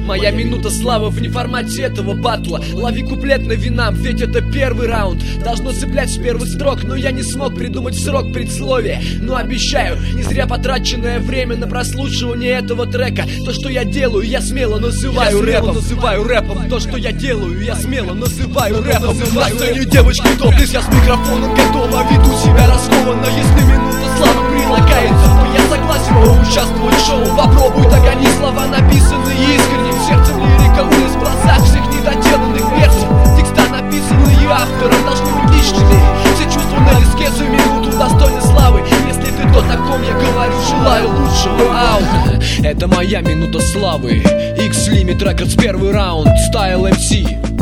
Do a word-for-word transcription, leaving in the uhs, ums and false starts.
Моя минута славы в неформате этого батла. Лови куплет на винам, ведь это первый раунд. Должно цеплять с первых строк, но я не смог придумать срок предсловия. Но обещаю, не зря потраченное время на прослушивание этого трека. То, что я делаю, я смело называю я рэпом. Называю рэпом. То, что я делаю, я смело называю рэпом. На сцене девочки топлес, я с микрофоном готова. Веду себя раскованно, если минута славы прилагается, то я согласен поучаствовать в шоу. Попробуй догони слова, написанные искренним сердцем. Лирика улиц в глазах всех недоделанных версий. Текста, написанные автором, должны быть личными. Все чувства на листке за минуту достойны славы. Если ты то, о ком я говорю, желаю лучшего. Ау. Это моя минута славы. X-Limit Records, первый раунд, Style эм си.